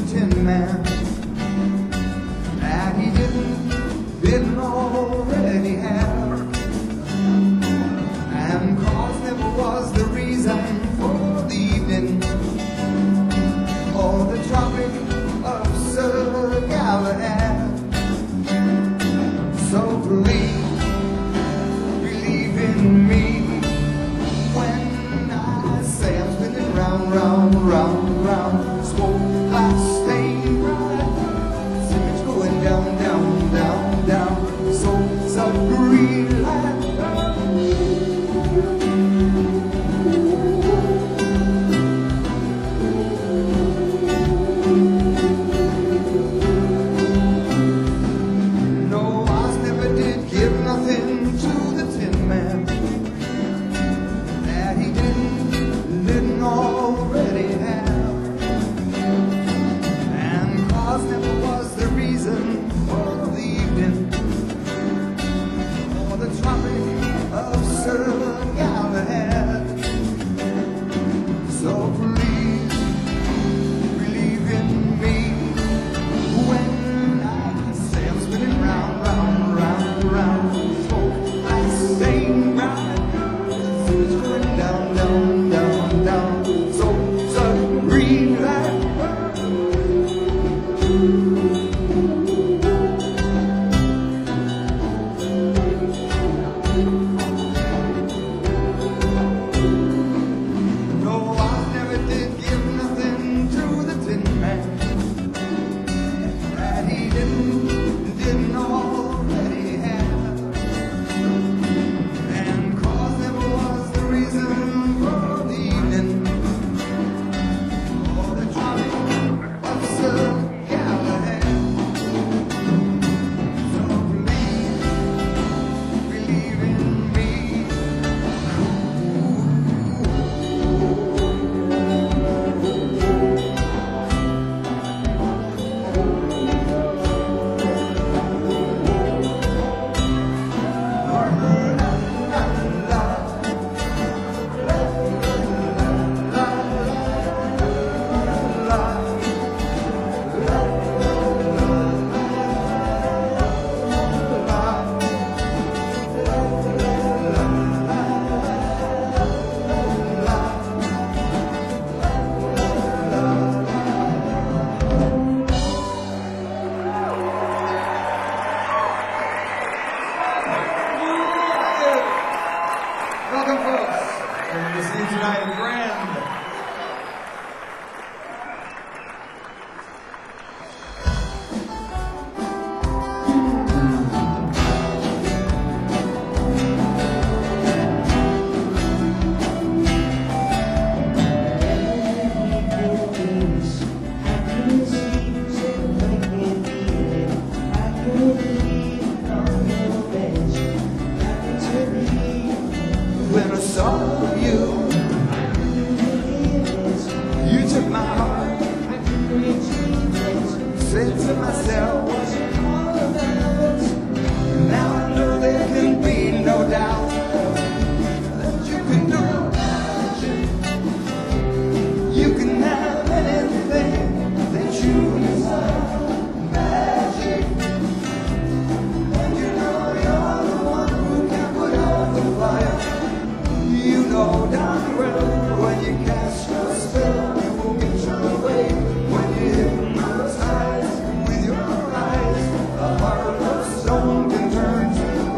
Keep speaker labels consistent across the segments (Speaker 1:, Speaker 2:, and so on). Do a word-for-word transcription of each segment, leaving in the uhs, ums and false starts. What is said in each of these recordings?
Speaker 1: Tin Man that he didn't, didn't already have. And cause never was the reason for the evening or the Tropic of Sir Galahad. So please believe in me when I say I'm spinning round, round, round, round. Smoke glass stained bright, cigarettes going down, down, down, down. Souls of Greenland. No, I never did give nothing to the Tin Man that he didn't, didn't already have. And cause never was the reason for the evening or the Tropic of Sir Galahad. So please believe in me when I say I'm spinning round, round, round, round. Smoke like stained bright, it's going down, down, down, down. Souls of Greenland. No, I never did give nothing to the Tin Man that he didn't, didn't already have. And cause never was the reason for the evening or the Tropic of Sir Galahad. So please believe in me. Welcome, folks. We're listening tonight in Grand. When I saw you, you took my heart. Said to myself, now I know there can be no doubt that you can do magic. You can have anything that you desire. Magic. And you know you're the one who can put out the fire. You know darn well when you cast your spell, you will get your way. When you hypnotize with your eyes, a heart of stone can turn to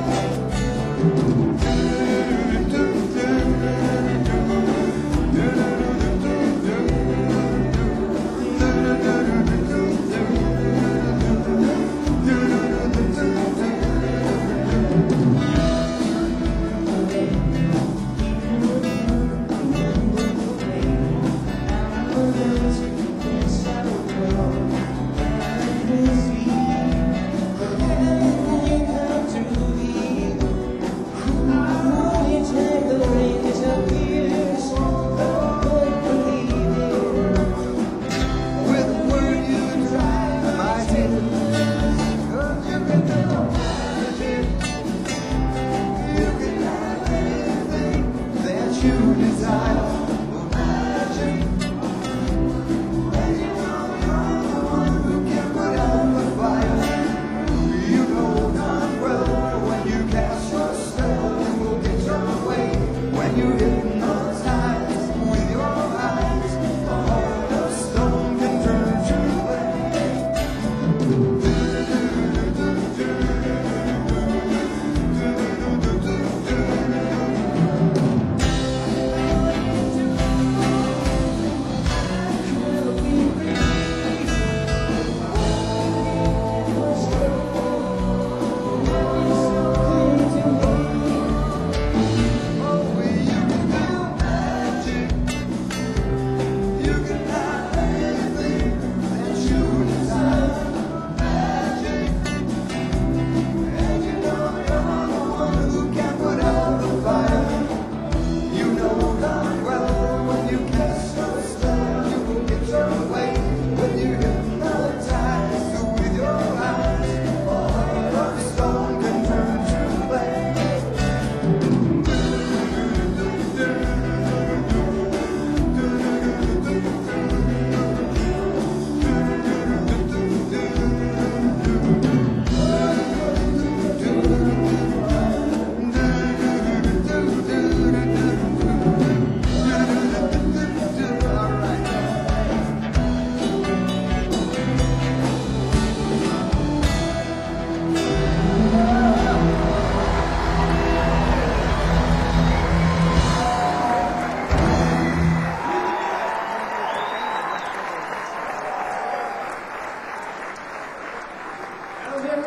Speaker 1: you desire. Imagine when you know you're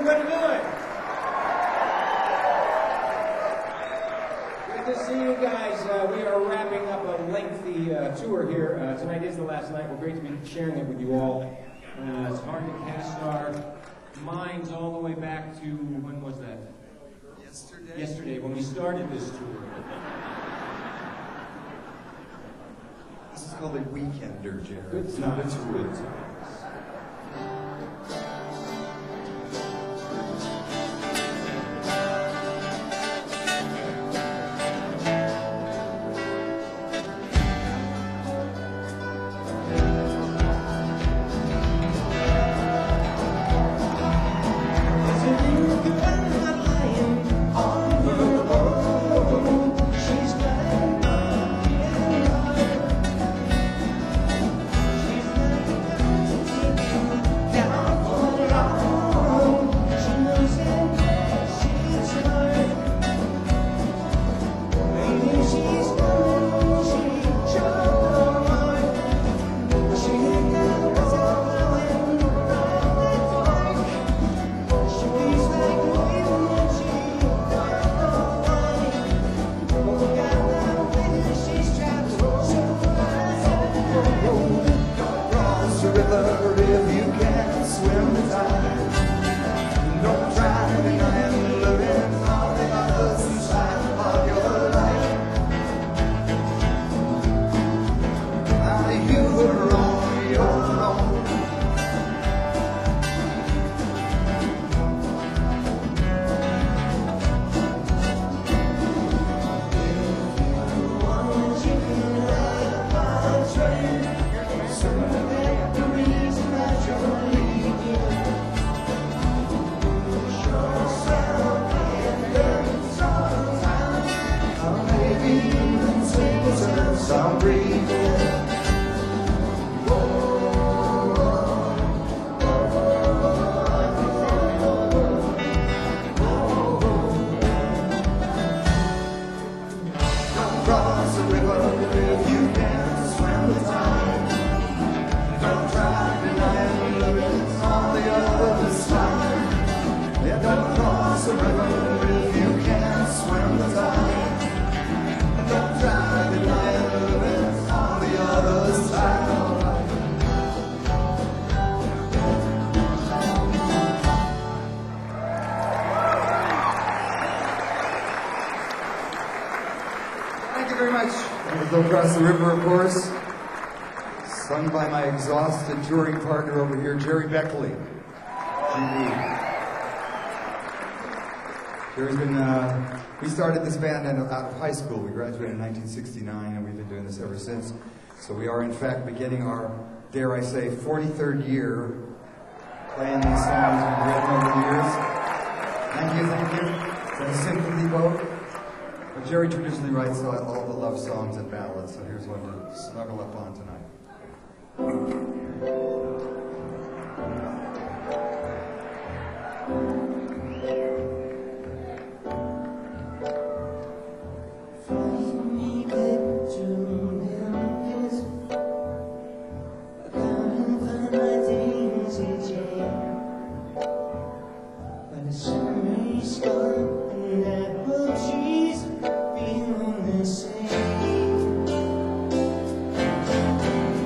Speaker 2: everybody doing? Good to see you guys. Uh, we are wrapping up a lengthy uh, tour here. Uh, tonight is the last night. We're great to be sharing it with you all. Uh, it's hard to cast our minds all the way back to, when was that?
Speaker 1: Yesterday.
Speaker 2: Yesterday, when we started this tour.
Speaker 1: This is called a weekender, Jared.
Speaker 2: Good
Speaker 1: It's not a
Speaker 2: times,
Speaker 1: tour.
Speaker 2: good times.
Speaker 1: Across the river, of course, sung by my exhausted touring partner over here, Jerry Beckley. Jerry's been, uh, we started this band out of high school. We graduated in nineteen sixty-nine, and we've been doing this ever since. So we are, in fact, beginning our, dare I say, forty-third year playing these songs we've written over the years. Thank you, thank you. It's a sympathy vote. But Jerry traditionally writes all, all the love songs and ballads, so here's one to snuggle up on tonight.
Speaker 3: Thank you.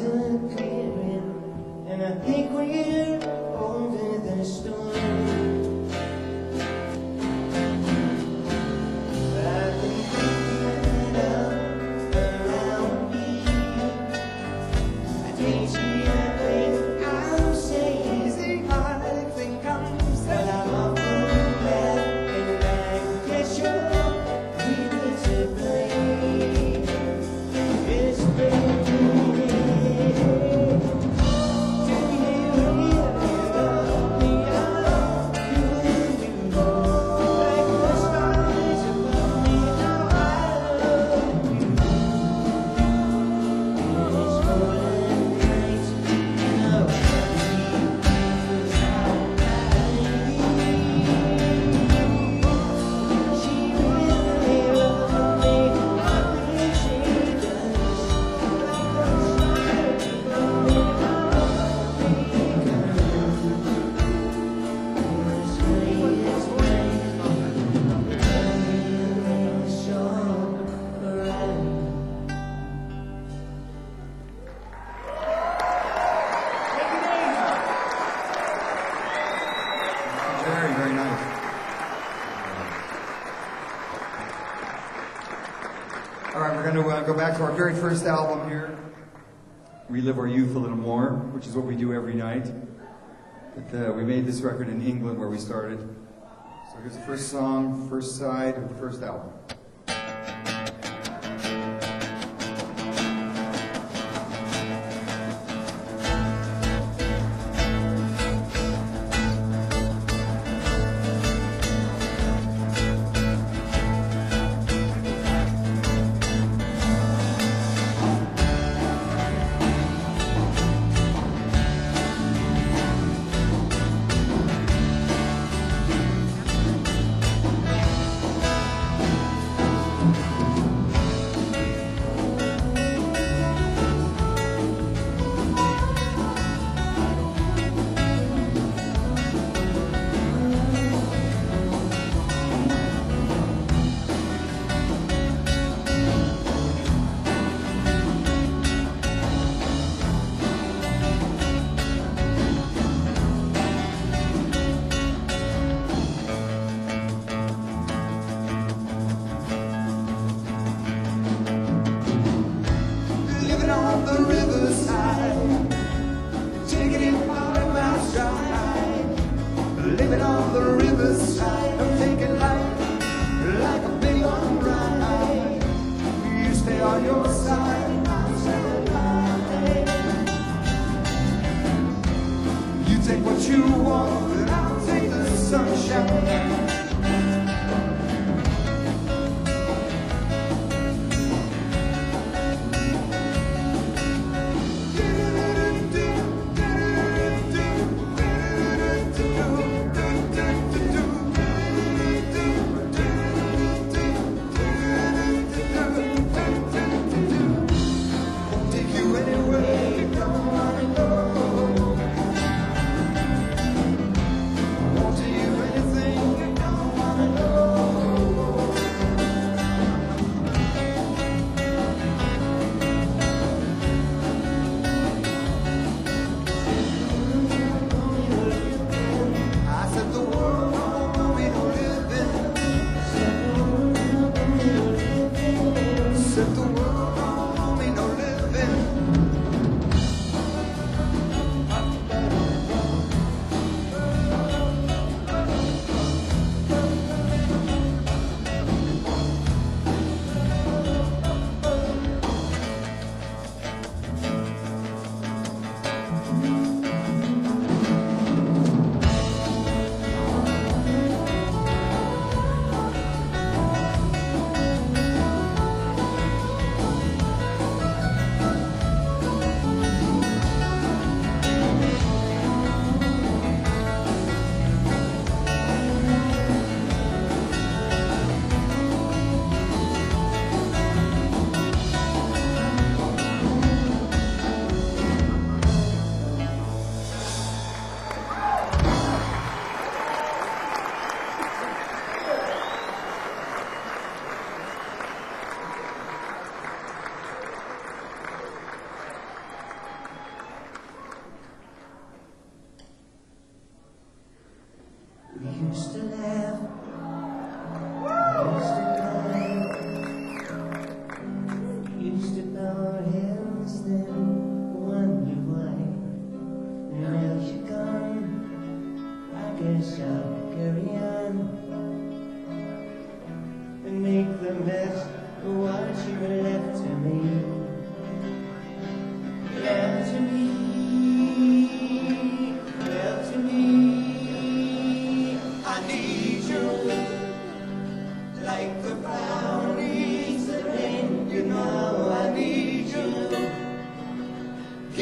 Speaker 1: disappearing, and I think we're over the storm. I've been thinking up around me. I can't see a thing I'm saying. Is it hard to think I'm but I'm a fool and I guess you're really to blame. It's been
Speaker 3: Very, very nice. All right, we're going to uh, go back to our very first album here, Relive Our Youth a Little More, which is what we do every night. But, uh, we made this record in England where we started. So here's the first song, first side of the first album.
Speaker 1: Living on the riverside, taking it out of my stride. Living on the riverside, I'm taking life like a big on ride. You stay on your side, I'll stay on mine. You take what you want, and I'll take the sunshine.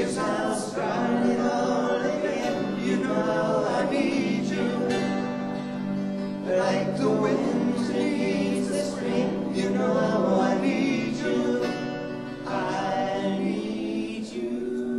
Speaker 1: Guess I'll start it all again. You know I need you, like the winter needs the spring. You know I need you. I need you.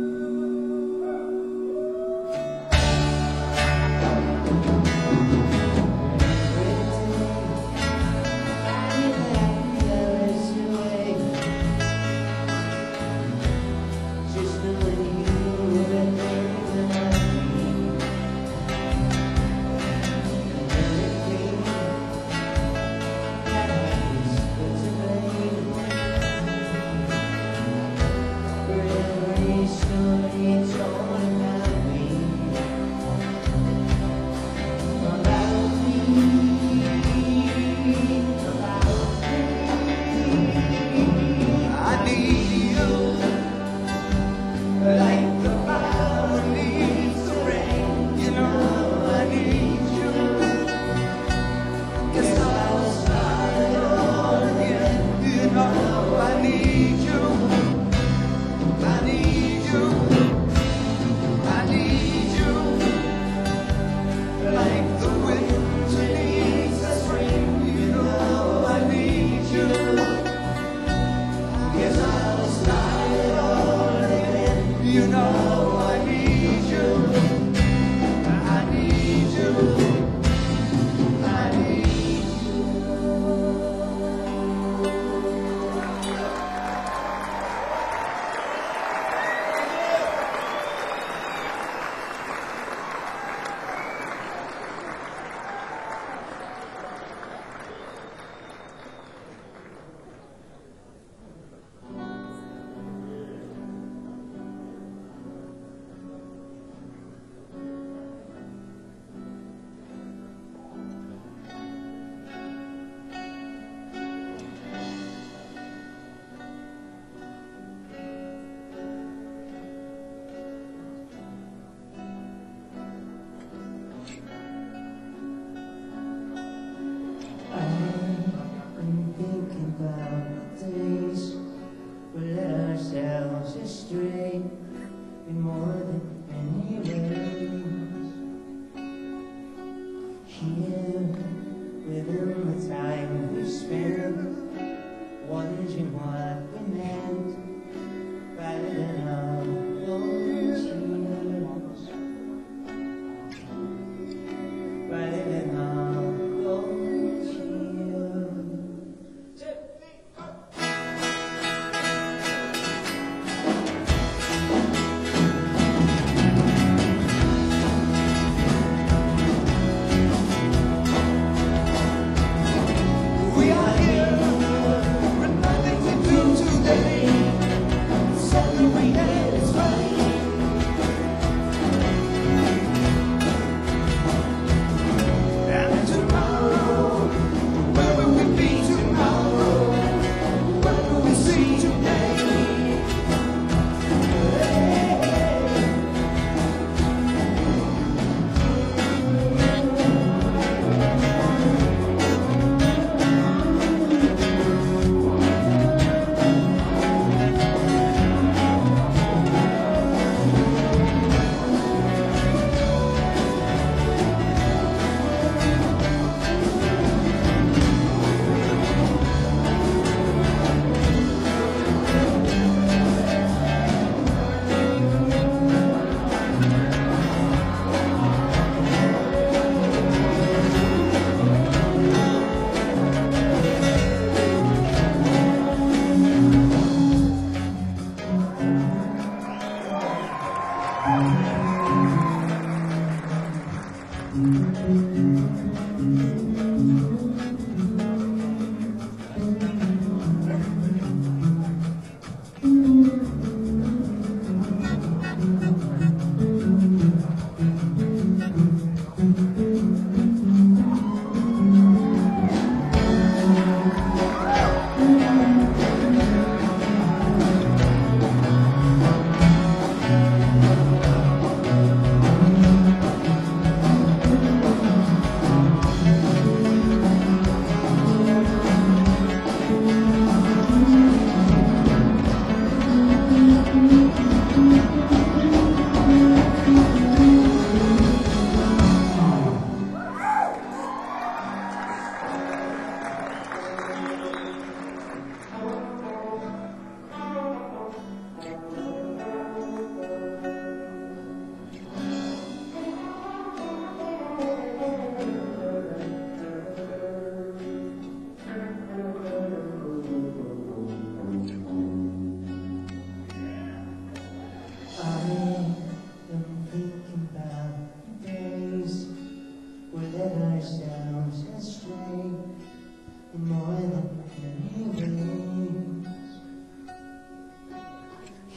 Speaker 1: You know I need you. I need you. I need you. Astray in more than any ways. Here, within the time we spent, wondering what we meant, rather than all those years, rather than all those years.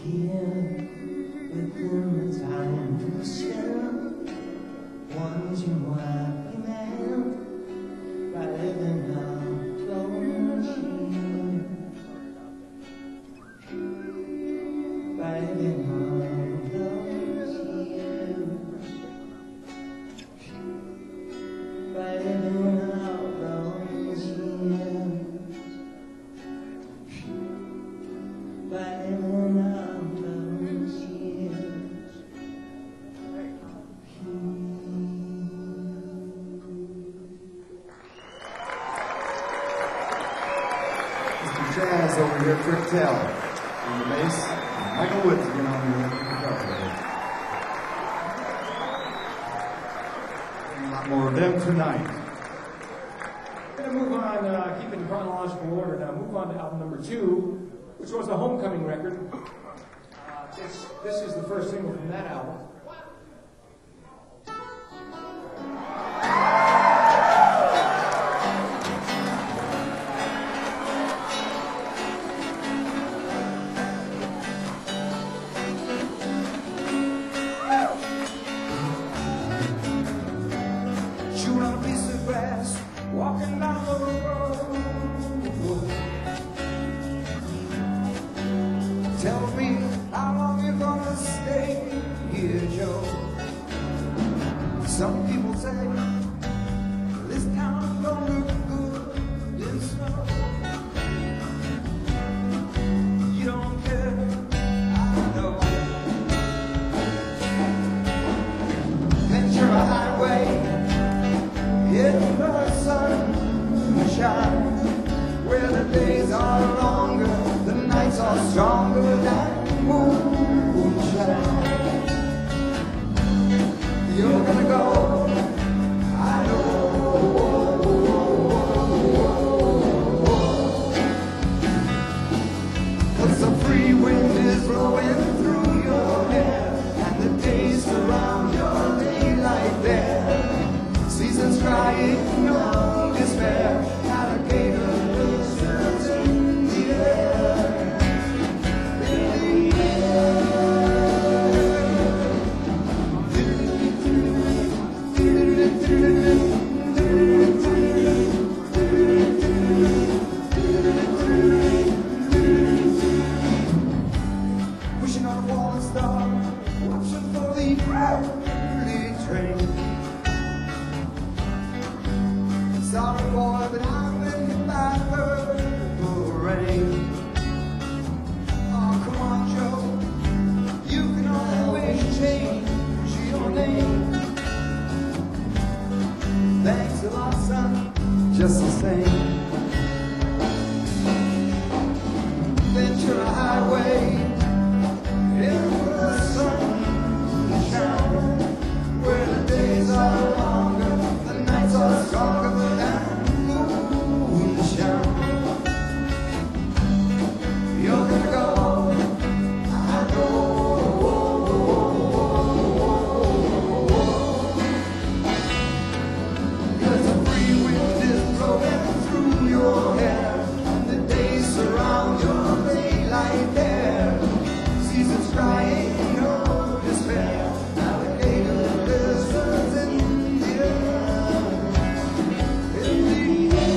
Speaker 1: here within the time to spend. Wondering why we met by living our close here, by living our close here, by living our close here, by living our close here.
Speaker 3: Jazz over here, Trip Tell on the bass, and Michael Woods again on the guitar. A lot more of them tonight.
Speaker 2: We're going to move on, uh, keep in chronological order now, move on to album number two, which was the Homecoming record. Uh, this, this is the first single from that album.
Speaker 1: Chewing on a piece of grass, walking down the road. Tell me how long you're gonna stay here, Joe. Some people say this town don't look good in snow. You don't care, I know. Ventura Highway in the sunshine, where the days are longer, the nights are stronger than moonshine. You're gonna go, I know. Cause the free wind is blowing through your hair, and the days surround your daylight there. Seasons crying, no despair. Alligator lizards in the air, in the air. Wishing on a falling star, watching for the early train. Sorry boy, but I've been hit by purple rain. Oh, come on, Joe, you can always change your name. Thanks a lot, son, just the same. Ventura Highway in the sunshine, where the days are longer, the nights are stronger than moonshine. You're gonna go, I know. Cause the free wind is blowing through your hair, and the days surround your daylight there. Seasons crying, no despair. Alligator lizards in the air, in the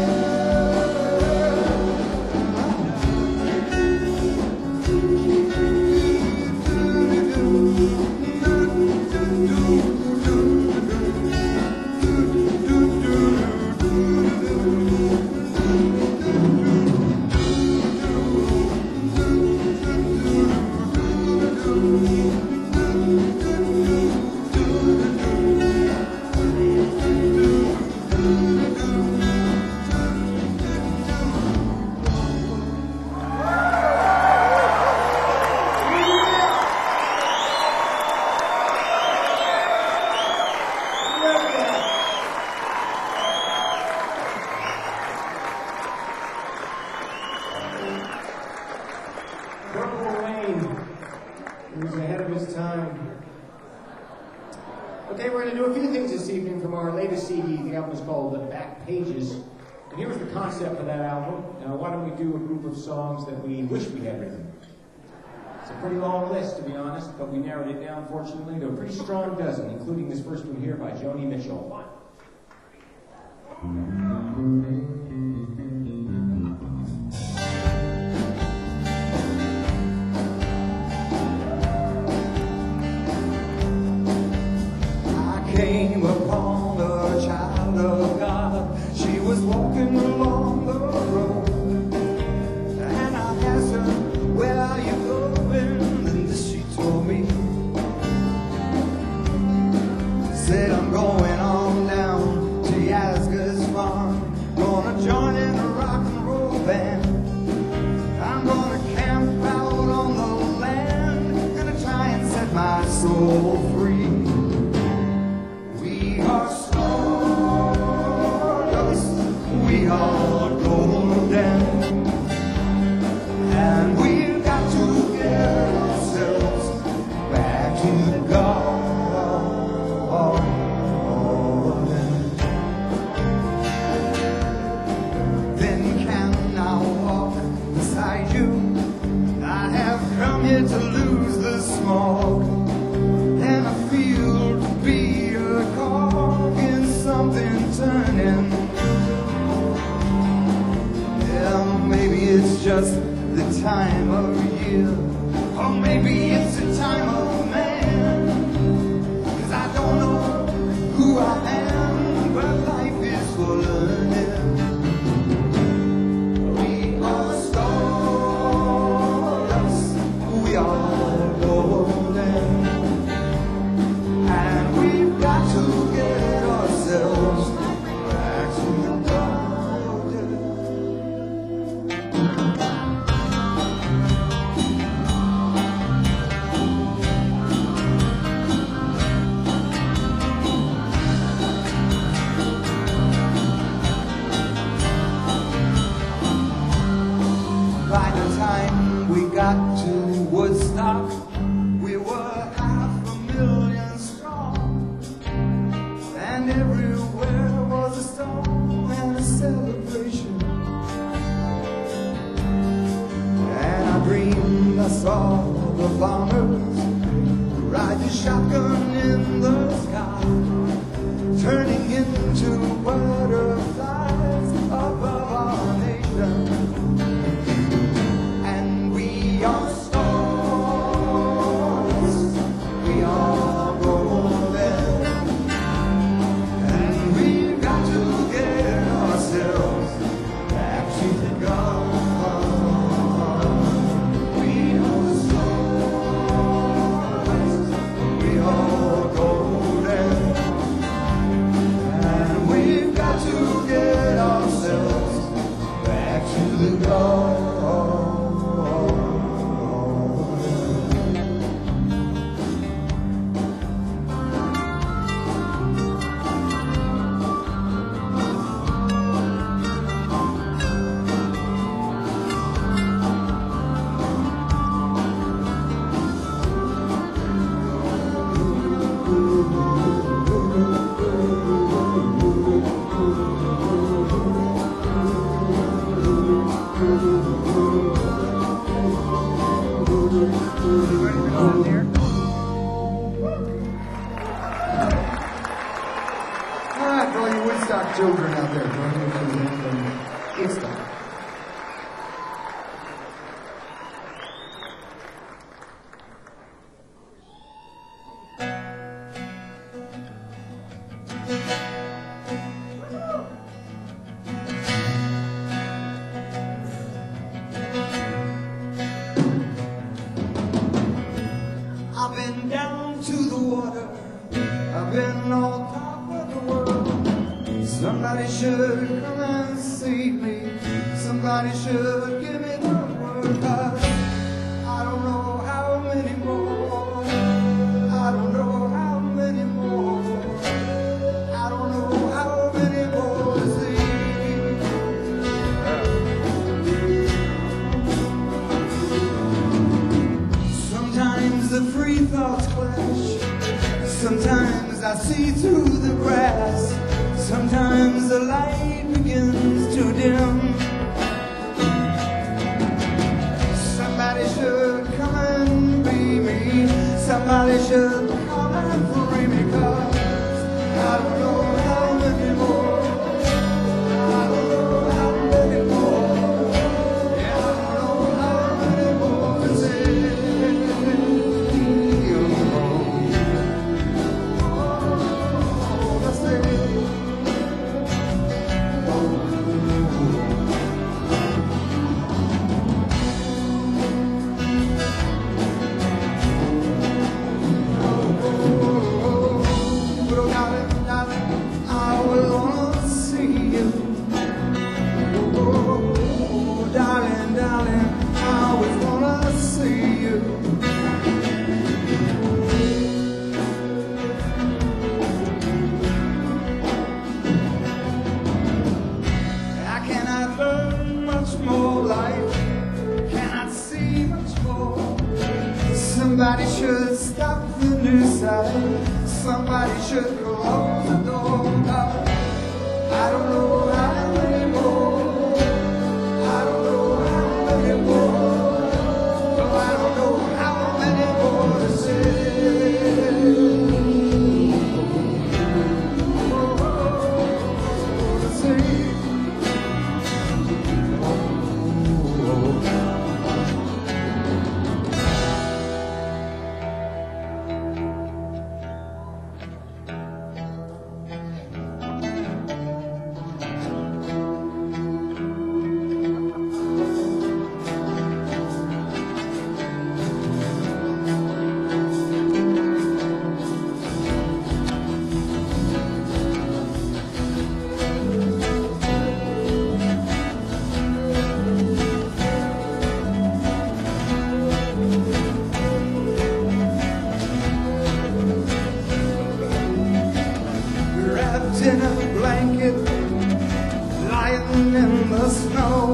Speaker 2: Purple Rain. He was ahead of his time. Okay, we're going to do a few things this evening from our latest C D. The album is called The Back Pages. And here was the concept for that album. Now, why don't we do a group of songs that we wish we had written? It's a pretty long list, to be honest, but we narrowed it down, fortunately, to a pretty strong dozen, including this first one here by Joni Mitchell.
Speaker 1: I came upon a child of God. She was walking along the road, and I asked her, "Where are you going?" And this she told me. Said, "I'm going on down to Yazga's farm, gonna join in a rock and roll band. I'm gonna camp out on the land, gonna try and set my soul free. We are stardust, we are golden, and we've got to get ourselves back to the garden. Then can I walk beside you? I have come here to lose the smog, and I feel to be a cog in something turning. Yeah, maybe it's just the time of year, or maybe it's the time of man. 'Cause I don't know who I am, but life is for learning. We are stardust, we are golden, and we've got to get ourselves back to the garden. By the time we got to Woodstock, we were half a million strong, and everywhere was a song and a celebration. And I dreamed I saw the bombers ride the shotgun in the sky, turning into butterflies above our nation. And we are stars, we are golden, and we've got to get ourselves back to the garden. We are stars, we are golden, and we've got to get ourselves back to the garden. All right, for all you Woodstock children out there, join me for the anthem, Woodstock. I've been down to the water, I've been on top of the world. Somebody should come and save me, somebody should give me the word. 'Cause I don't know how many more, I don't know how many more, I don't know how many more to see. Sometimes the free thoughts clash, sometimes I see through the grass, sometimes the light begins to dim. Somebody should come and somebody should come and free me, 'cause I don't know how many more. I don't know how many more. Yeah, I don't know how many more to say. Oh, to say. But darling, darling, I will wanna see you. Oh, darling, darling, I always wanna see you. I cannot learn much more life, cannot see much more. Somebody should stop the news side. Somebody should close the door. I don't know how many more. I don't know how many more. No, I don't know how many more to say. Oh, to say. Wrapped in a blanket, lying in the snow,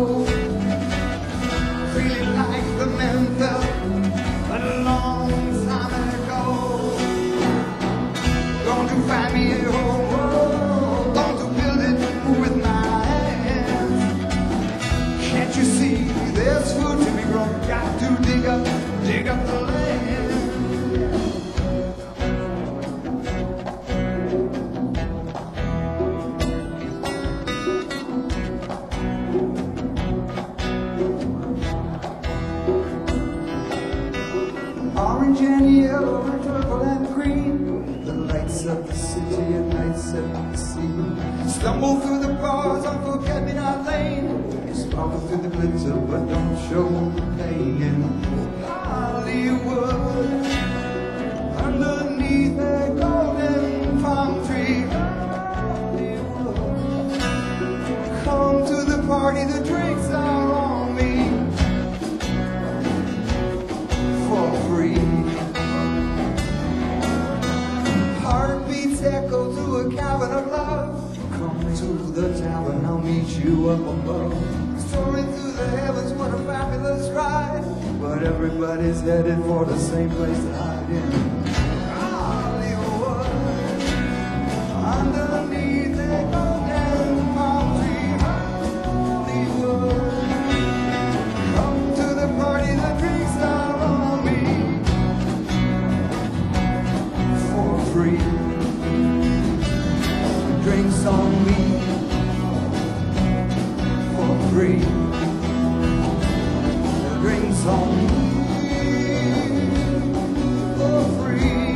Speaker 1: feeling like the men felt a long time ago. Going to find me a home, going to build it with my hands. Can't you see there's food to be grown? Got to dig up, dig up the land. Orange and yellow and purple and green, the lights of the city and lights at the sea. Stumble through the bars on Forget-Me-Not Lane. You sparkle through the glitter but don't show the pain. In Hollywood, underneath a golden palm tree. Hollywood, come to the party, the drinks are on me. For free. Heartbeats echo through a cavern of love. Come to the tavern, I'll meet you up above. Soaring through the heavens, what a fabulous ride. But everybody's headed for the same place to hide in Hollywood. Underneath a golden palm tree. Hollywood, come to the party, the drinks are on me. For free. Drinks on me. For free. Drinks on me. For free.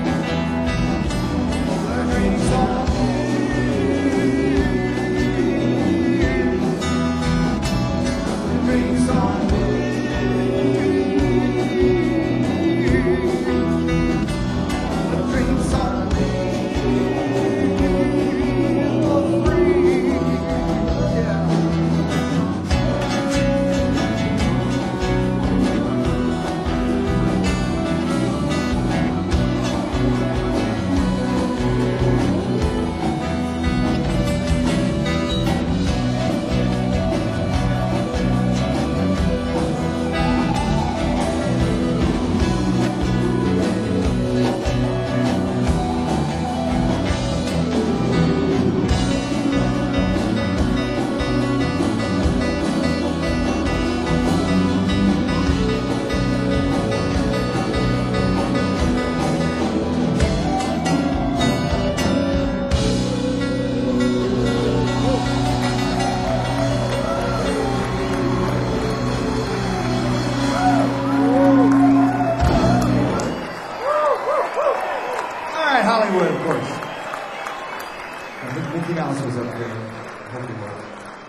Speaker 3: would, of course. I think Mickey Mouse was up there. I hope he was.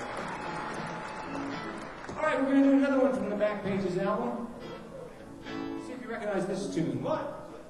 Speaker 2: All right, we're going to do another one from the Back Pages album. See if you recognize this tune. What?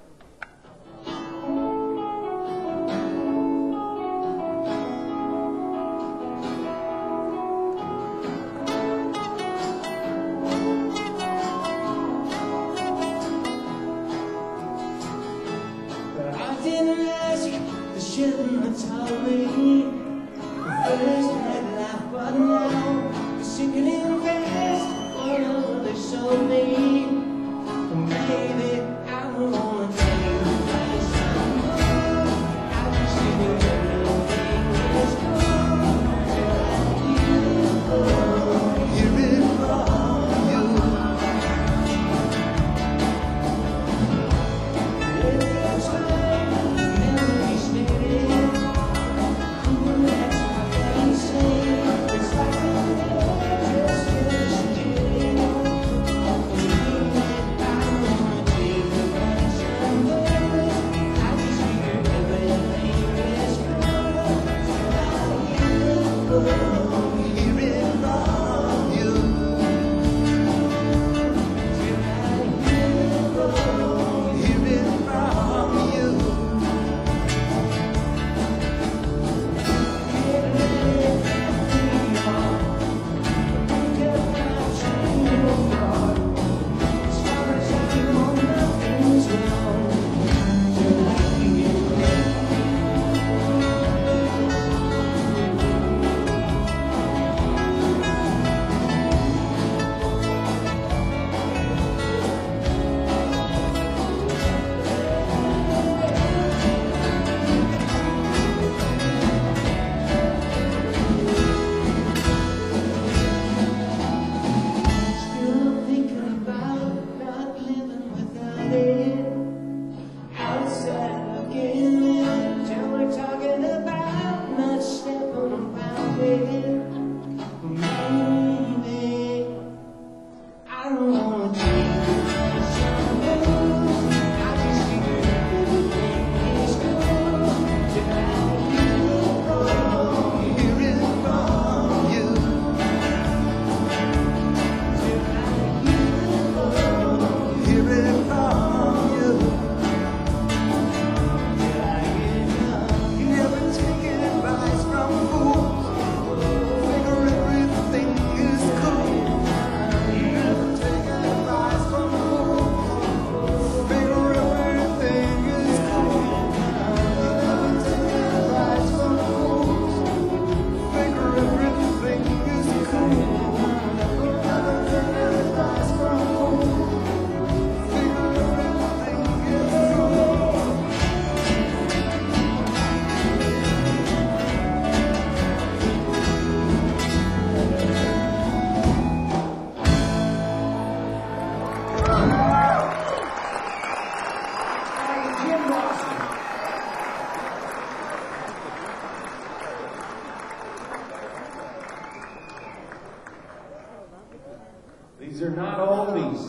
Speaker 2: These are not oldies.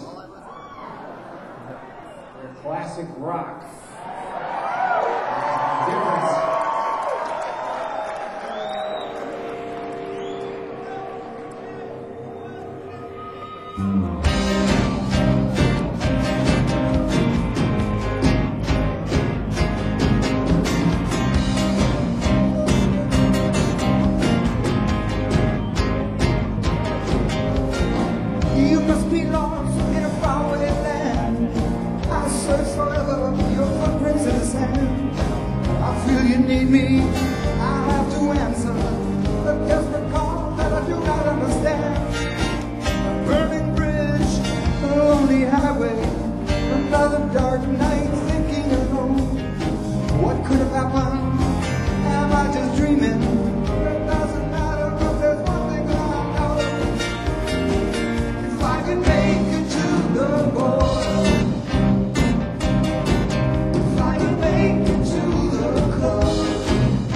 Speaker 2: They're classic rock. Difference.
Speaker 1: You must be lost in a faraway land. I search forever, your footprints in the sand. I feel you need me, I have to answer the desperate call that I do not understand. A burning bridge, a lonely highway, another dark night thinking alone. What could have happened? Am I just dreaming? It doesn't matter, but there's one thing that I know. If I can make it to the border, if I can make it to the coast,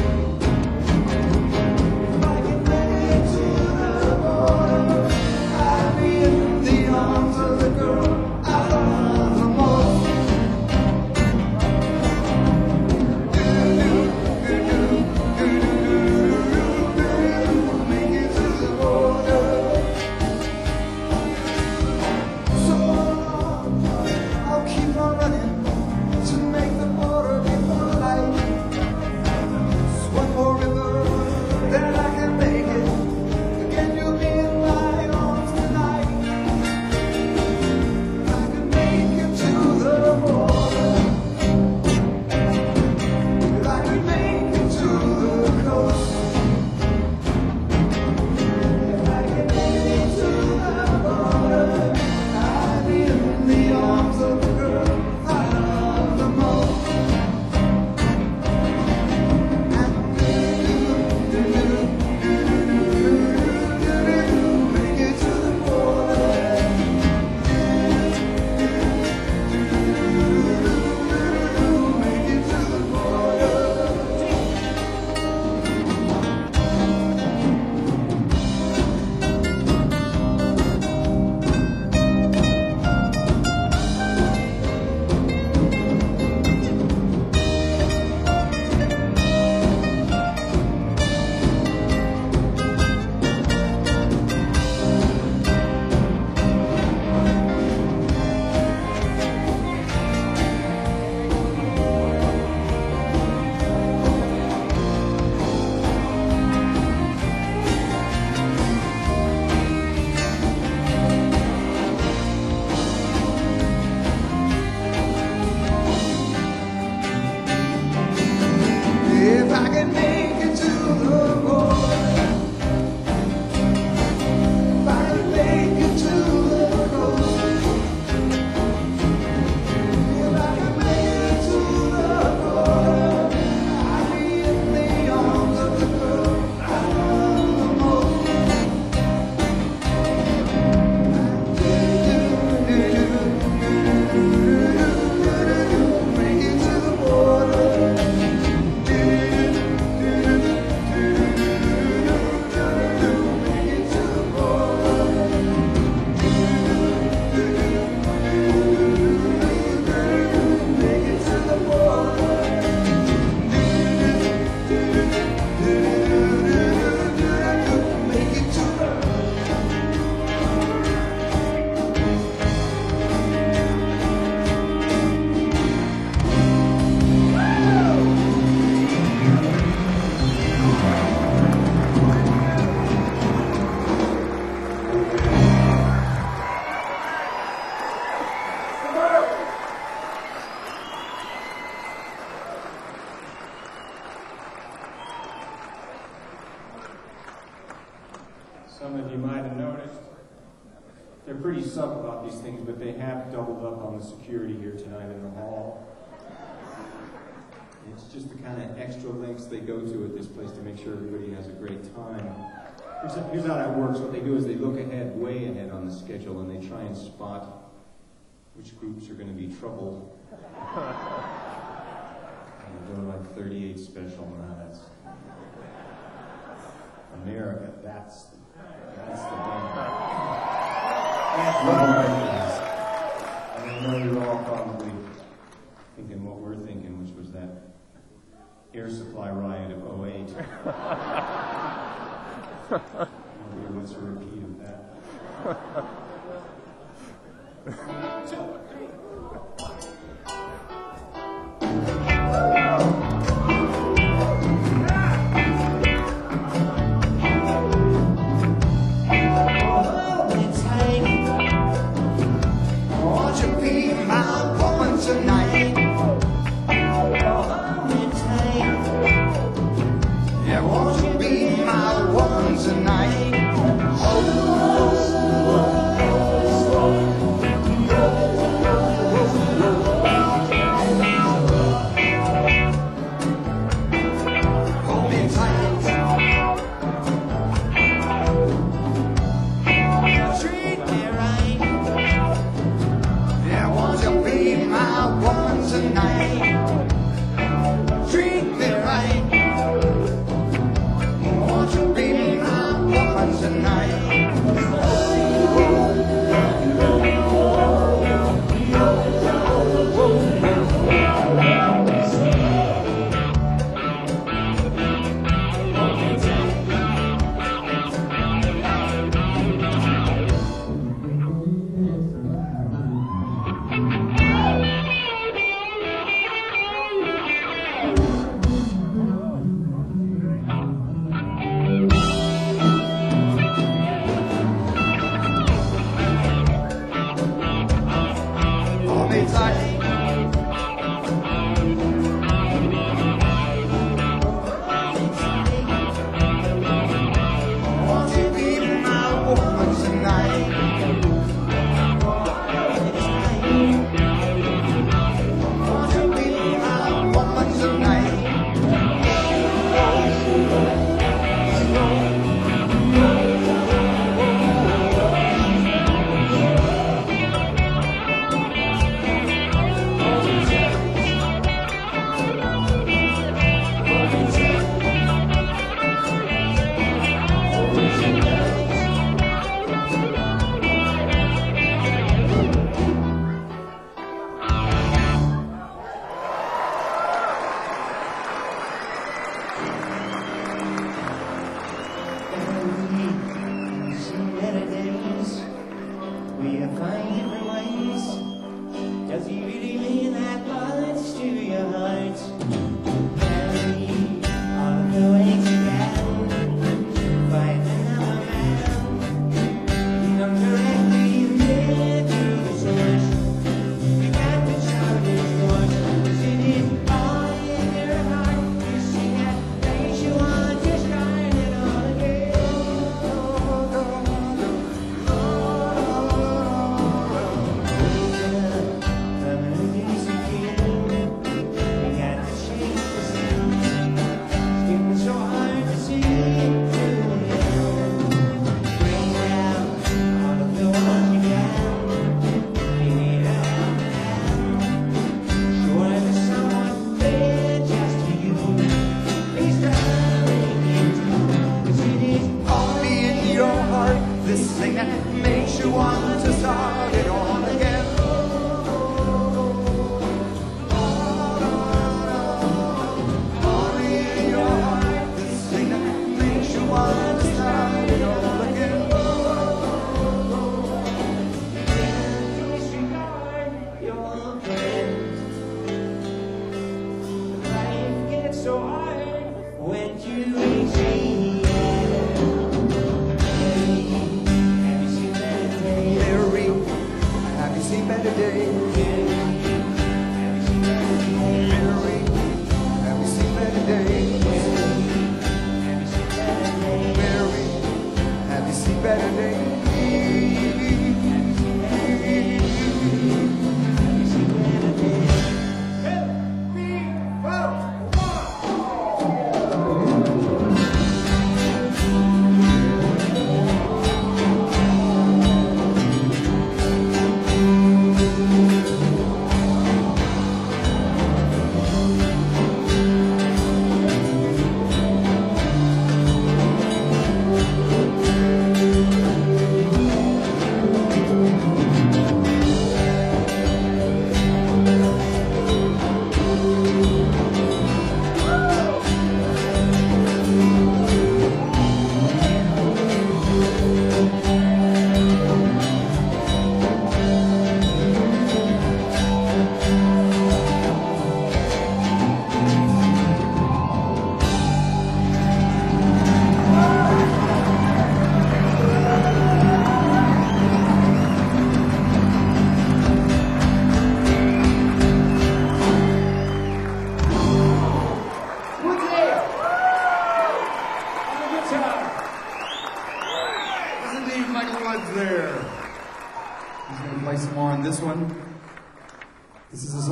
Speaker 1: if I can make it to the border, I'll be in the arms of the girl I love the most. Do
Speaker 2: Some of you might have noticed. They're pretty subtle about these things, but they have doubled up on the security here tonight in the hall. It's just the kind of extra lengths they go to at this place to make sure everybody has a great time. Here's, here's how that works. What they do is they look ahead, way ahead on the schedule, and they try and spot which groups are going to be troubled. And go to like thirty-eight special. Now that's America. That's that's the band. That's what it is. And I know you're all probably thinking what we're thinking, which was that air supply riot of oh eight. Maybe what's a repeat of that?
Speaker 1: Won't you be my woman tonight? Yeah, won't you be my woman tonight? Oh,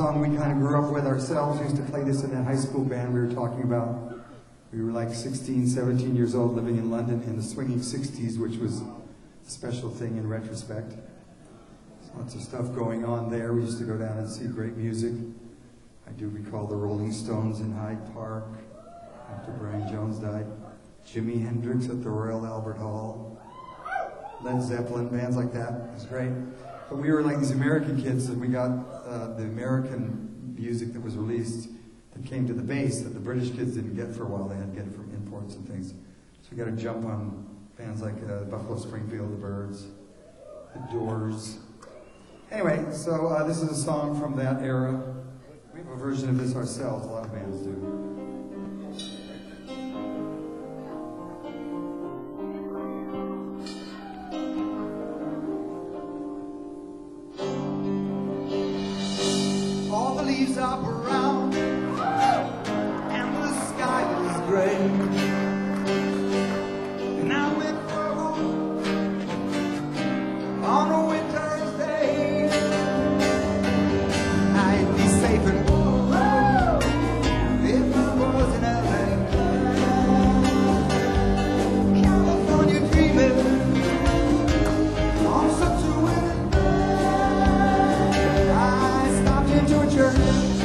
Speaker 3: song we kind of grew up with ourselves. We used to play this in that high school band we were talking about. We were like sixteen, seventeen years old living in London in the swinging sixties, which was a special thing in retrospect. There's lots of stuff going on there. We used to go down and see great music. I do recall the Rolling Stones in Hyde Park after Brian Jones died. Jimi Hendrix at the Royal Albert Hall. Led Zeppelin, bands like that. It was great. But we were like these American kids that we got uh, the American music that was released that came to the base that the British kids didn't get for a while. They had to get it from imports and things. So we got to jump on bands like uh, Buffalo Springfield, the Byrds, the Doors. Anyway, so uh, this is a song from that era. We have a version of this ourselves. A lot of bands do.
Speaker 1: All the leaves are brown and the sky is gray. And I went for a walk on a winter's day. I'd be safe and warm if I was in L A. California dreaming on such a winter day. I stopped into a church.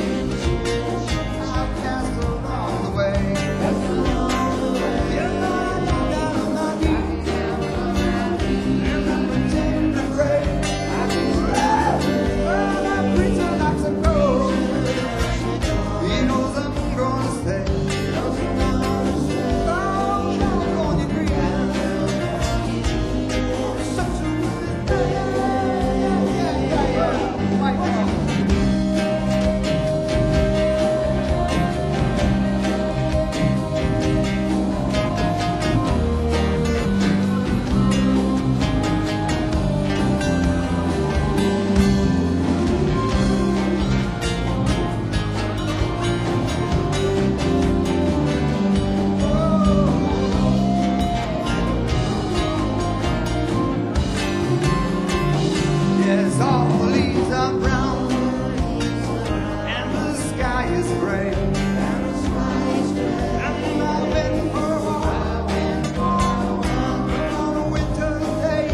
Speaker 1: Yes, all the leaves are brown and the sky is gray. And I've been for a walk on a winter's day.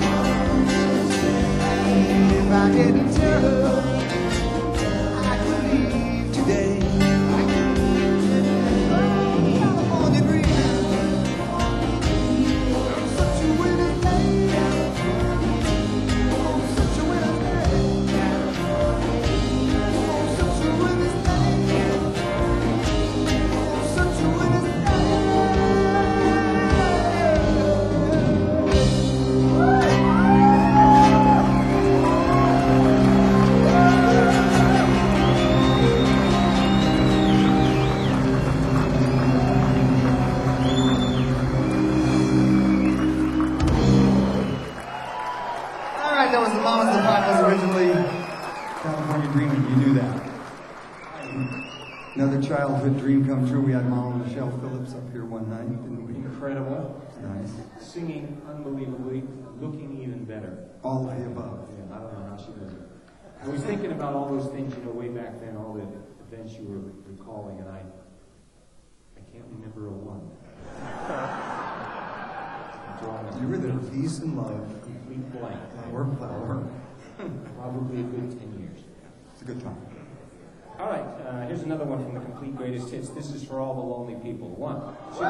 Speaker 1: If I didn't tell her, I could leave today. California dreaming, such a winter's day. That was the Mamas and Papas originally. California Dreaming, you knew that. Another childhood dream come true. We had Mama Michelle Phillips up here one night, didn't we?
Speaker 2: Incredible.
Speaker 3: Nice.
Speaker 2: Singing unbelievably, looking even better.
Speaker 3: All of the above.
Speaker 2: Yeah, I don't know how she does it. I was thinking about all those things, you know, way back then, all the events you were recalling, and I, I can't remember a one.
Speaker 3: You were there, peace and love.
Speaker 2: Complete blank.
Speaker 3: Or flower.
Speaker 2: Probably a good ten years.
Speaker 3: It's a good time.
Speaker 2: All right, uh, here's another one from the Complete Greatest Hits. This is for all the lonely people. One, two.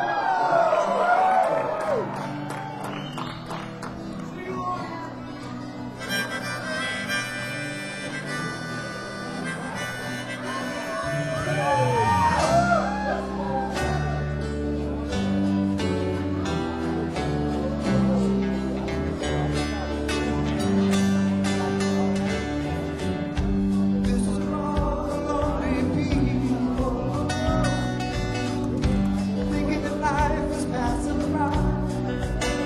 Speaker 1: Thinking that life is passing by.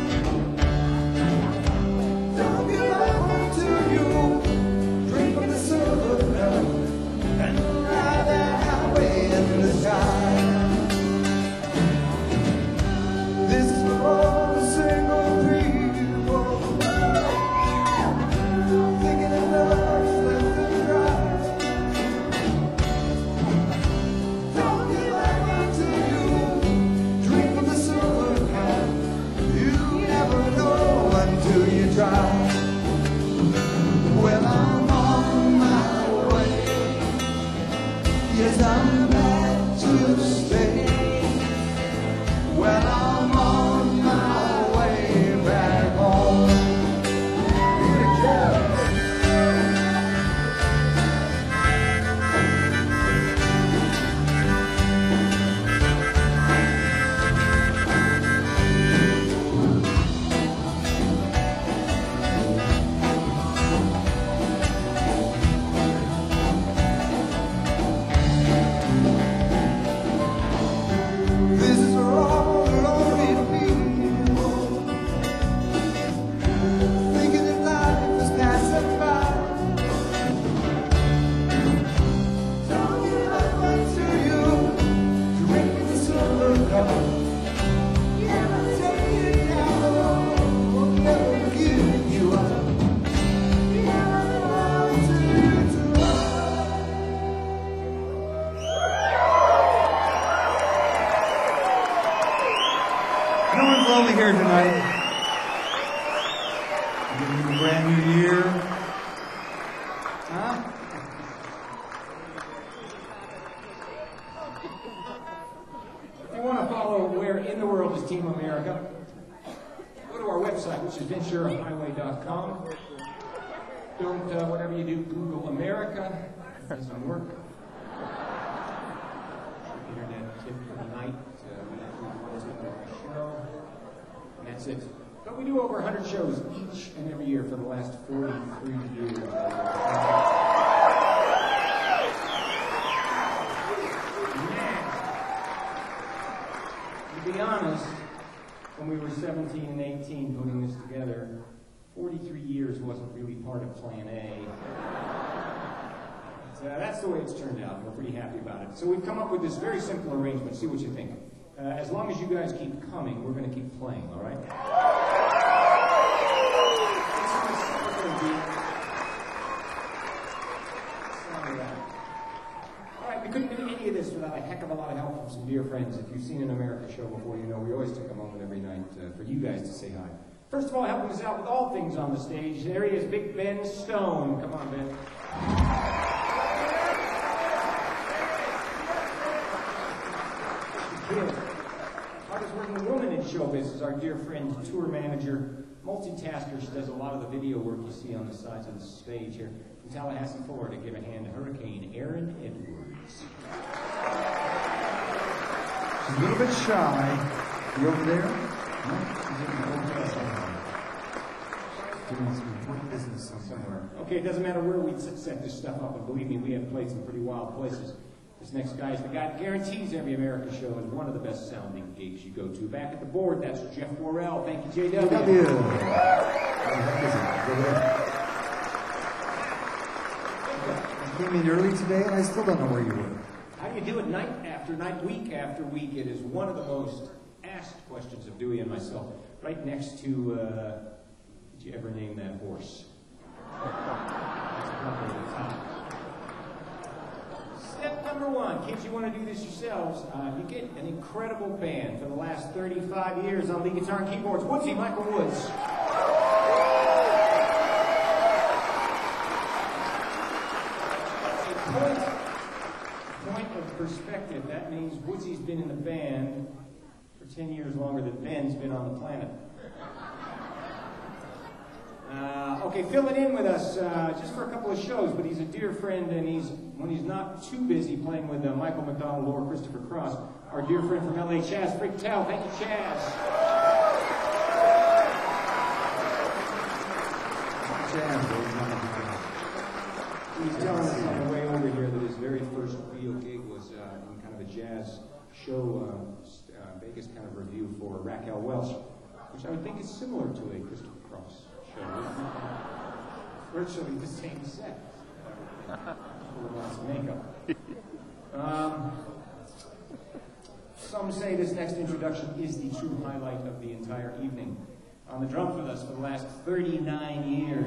Speaker 1: Yes, I'm back to stay. Well, I'm on my way back home. This is for all the lonely people, thinking that life is passing by. Don't give up until you drink the silver cup. Never take it down, never give you up. Never allow to you to lie. No one's lonely here tonight. Beginning of a brand new year. Huh?
Speaker 2: If you want to follow where in the world is Team America, go to our website, which is ventura highway dot com. Don't, uh, whatever you do, Google America. It doesn't work. Internet tip for the night. Uh, we actually want to do a show. And that's it. But we do over one hundred shows each and every year for the last forty-three years. To be honest, when we were seventeen and eighteen putting this together, forty-three years wasn't really part of Plan A. But, uh, that's the way it's turned out, and we're pretty happy about it. So we've come up with this very simple arrangement. See what you think. Uh, as long as you guys keep coming, we're going to keep playing, all right? All right, we couldn't do any of this without a heck of a lot of help from some dear friends. If you've seen an America show before, you know we always take a moment every night uh, for you guys to say hi. First of all, helping us out with all things on the stage, there he is, Big Ben Stone. Come on, Ben. Hardest working woman in showbiz is our dear friend, tour manager, multitasker. She does a lot of the video work you see on the sides of the stage here. From Tallahassee, Florida, give a hand to Hurricane Erin Edwards.
Speaker 3: She's a little bit shy. You over there? No? She's in the old place. Doing some important business somewhere.
Speaker 2: Okay, it doesn't matter where we set this stuff up, and believe me, we have played some pretty wild places. This next guy is the guy that guarantees every America show is one of the best sounding gigs you go to. Back at the board, that's Jeff Worrell. Thank you, J W.
Speaker 3: J W. I came in early today and I still don't know where you were.
Speaker 2: How do you do it night after night, week after week? It is one of the most asked questions of Dewey and myself. Right next to, uh, did you ever name that horse? That's probably the top. Step number one, kids, you want to do this yourselves. Uh, you get an incredible band for the last thirty-five years on lead guitar and keyboards. Woodsy, Michael Woods. A point, point of perspective, that means Woodsy's been in the band for ten years longer than Ben's been on the planet. Uh, okay, filling in with us uh, just for a couple of shows, but he's a dear friend, and he's when he's not too busy playing with uh, Michael McDonald or Christopher Cross, our dear friend from L A, Chaz Frictel. Thank you, Chaz. He's telling us on the way over here that his very first real gig was uh, in kind of a jazz show, uh, uh, Vegas kind of review for Raquel Welch, which I would think is similar to a Christopher Cross. Virtually the same set. Full of lots of makeup. Um, some say this next introduction is the true highlight of the entire evening. On the drums with us for the last thirty-nine years.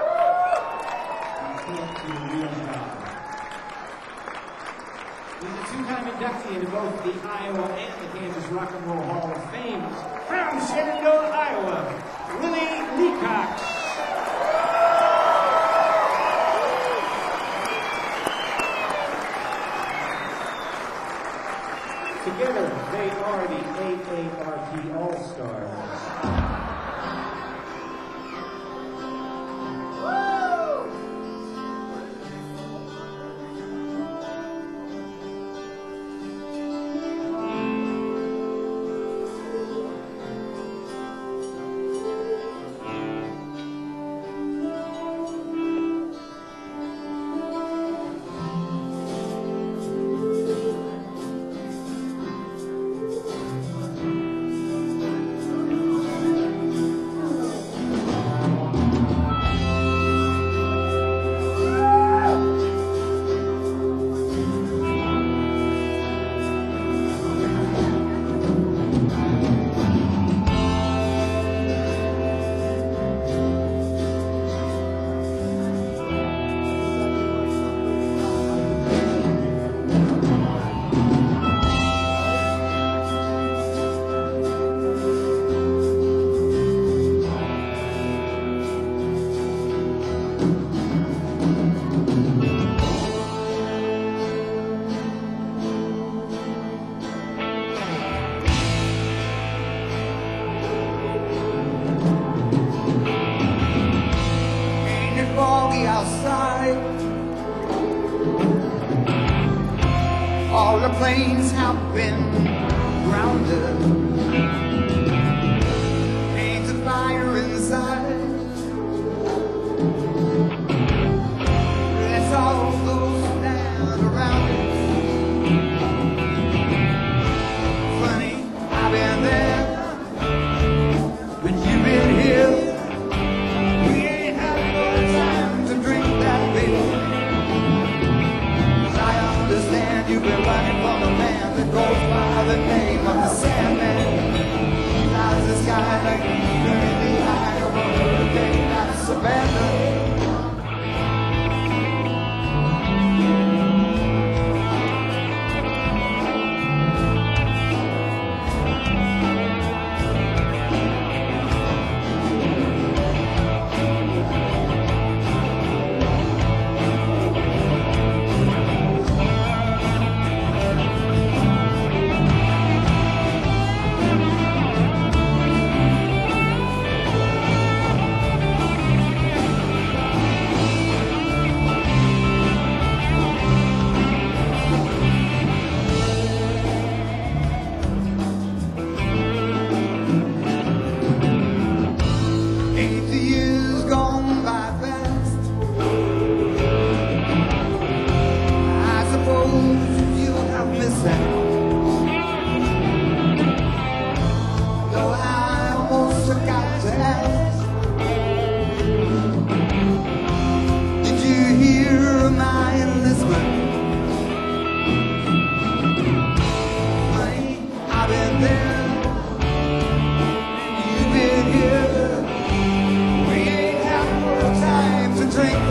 Speaker 2: He can't do a real job. He's a two-time inductee into both the Iowa and the Kansas Rock and Roll Hall of Fame. From Shenandoah, Iowa, Willie Leacock. Together, they are the A A R P All-Stars.
Speaker 1: Foggy outside, all the planes have been grounded. Ain't a fire inside. Let's all go stand around it. Funny, I've been there, but you've been here. You've been running from a man that goes by the name of the Sandman. He flies the sky like in the eye of a hurricane that's abandoned.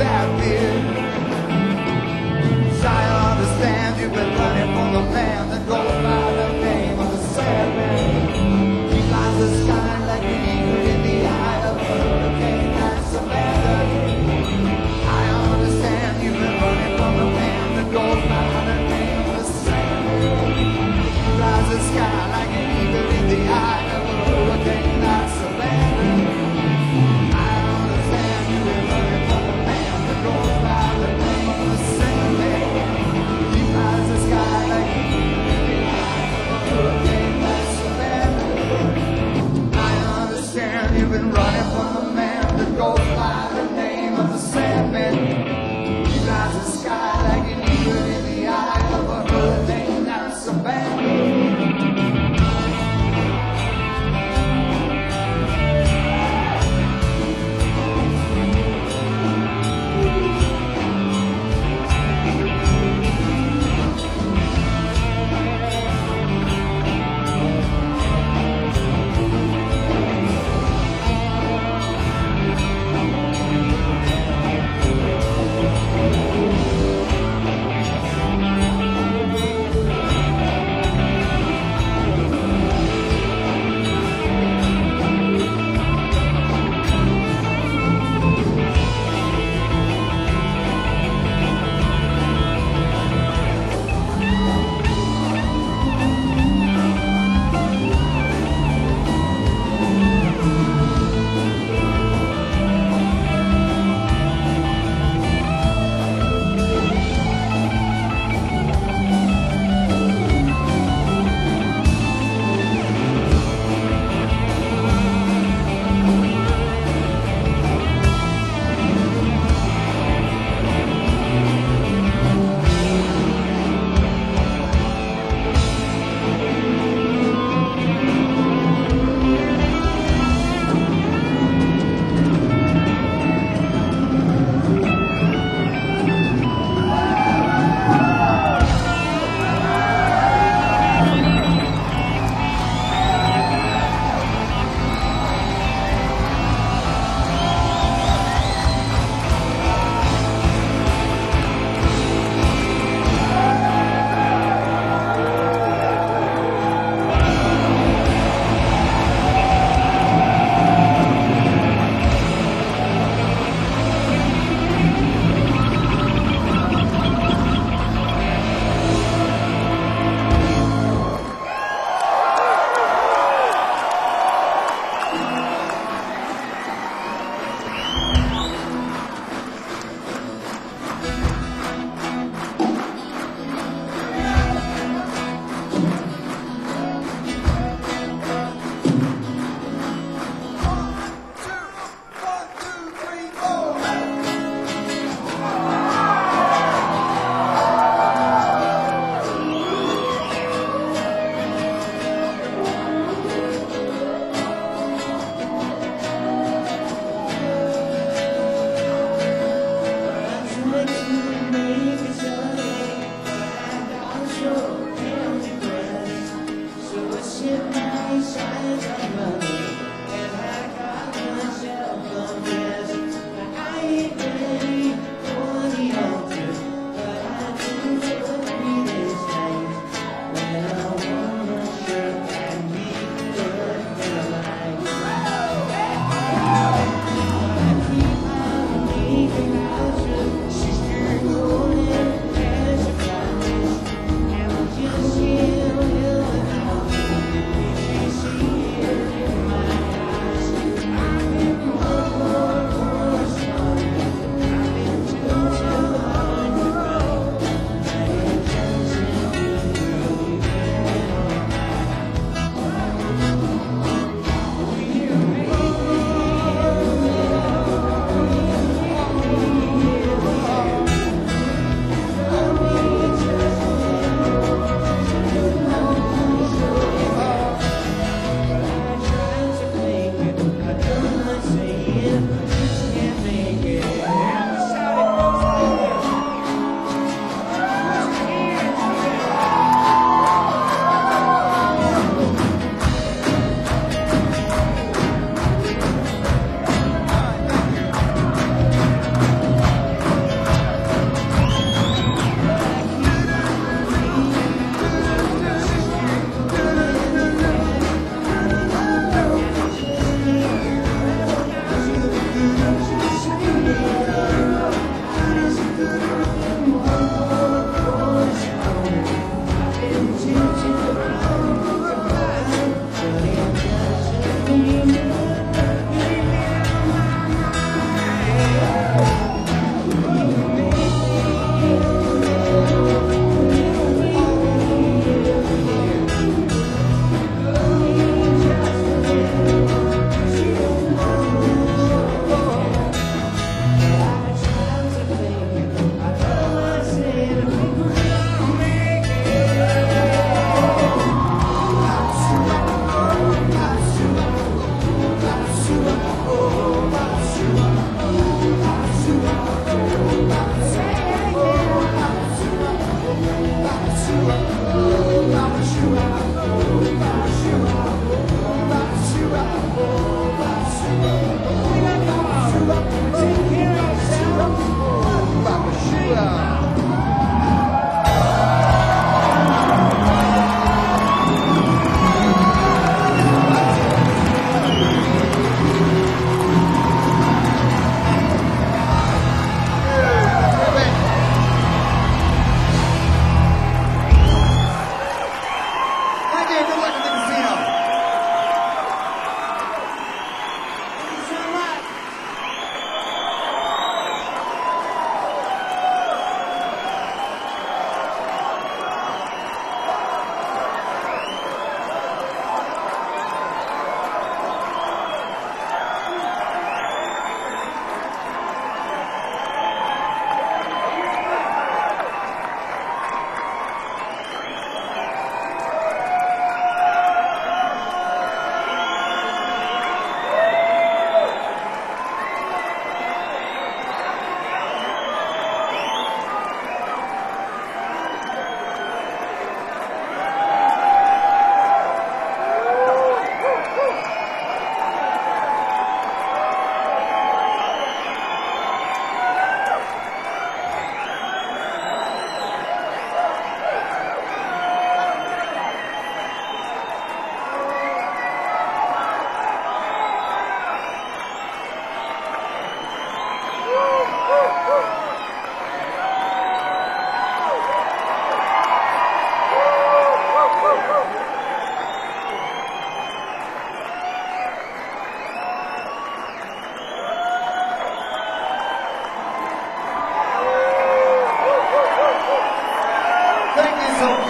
Speaker 1: You've been running from the man that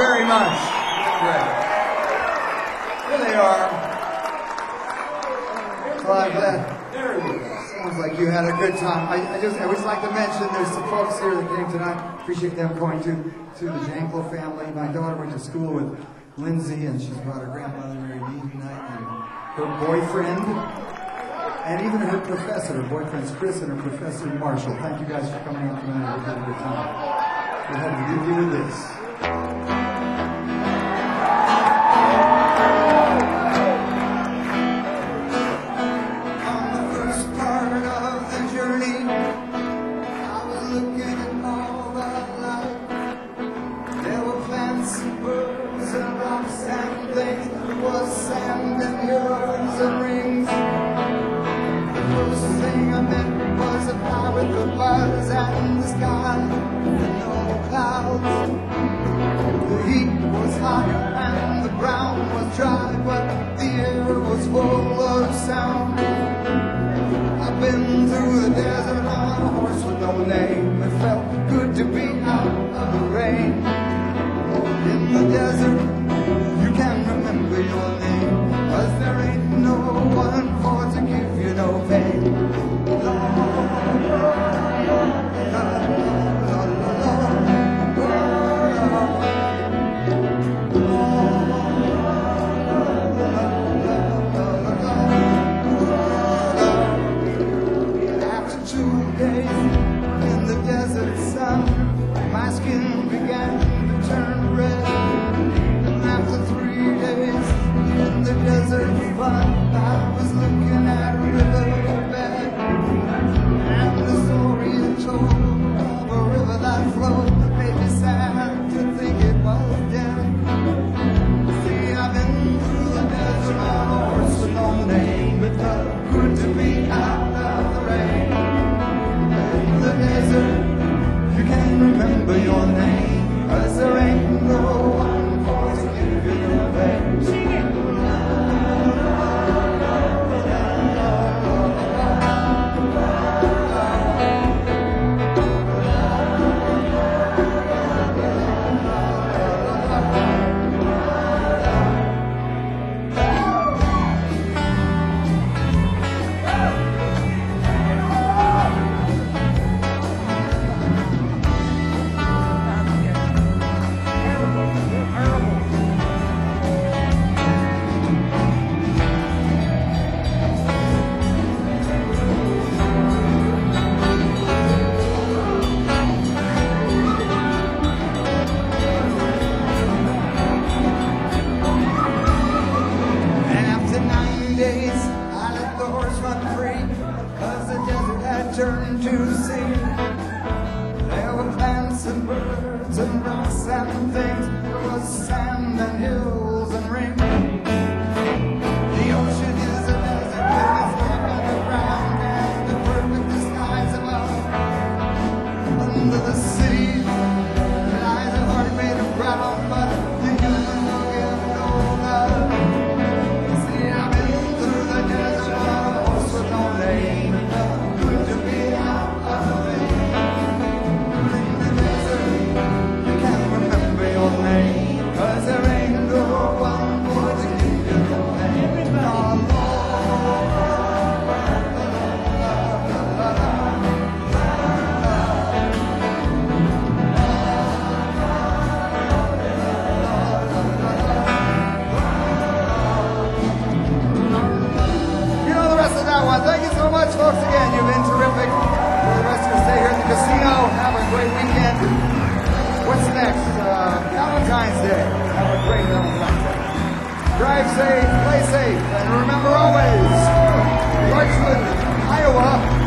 Speaker 3: very much. Great. Here they are. Well, I'm glad.
Speaker 2: There he is.
Speaker 3: Sounds like you had a good time. I, I just I would just like to mention there's some folks here that came tonight. Appreciate them going to, to the Janklow family. My daughter went to school with Lindsay, and she's brought her grandmother Mary Dean tonight, and her boyfriend, and even her professor. Her boyfriend's Chris, and her professor Marshall. Thank you guys for coming out tonight. We're having a good time. We'll have to leave you with this.
Speaker 1: And the sky, and no clouds. The heat was hot and the ground was dry, but the air was full of sound. I've been through the desert on a horse with no name. It felt good to be out of the rain. In the desert, you can remember your name, 'cause there ain't no one for to give you no pain. Turned to sea. There were plants and birds and rocks and things. There was sand and hills and rain. The ocean is a desert with its dark underground and the perfect skies above. Under the sea lies a heart made of brown, but the human will get no love. See, I've been through the desert on a horse with no name. Thank you so much, folks. Again, you've been terrific. For the rest of your stay here at the casino, have a great weekend. What's next? Uh, Valentine's Day. Have a great Valentine's Day. Drive safe, play safe, and remember always, Larchwood, Iowa,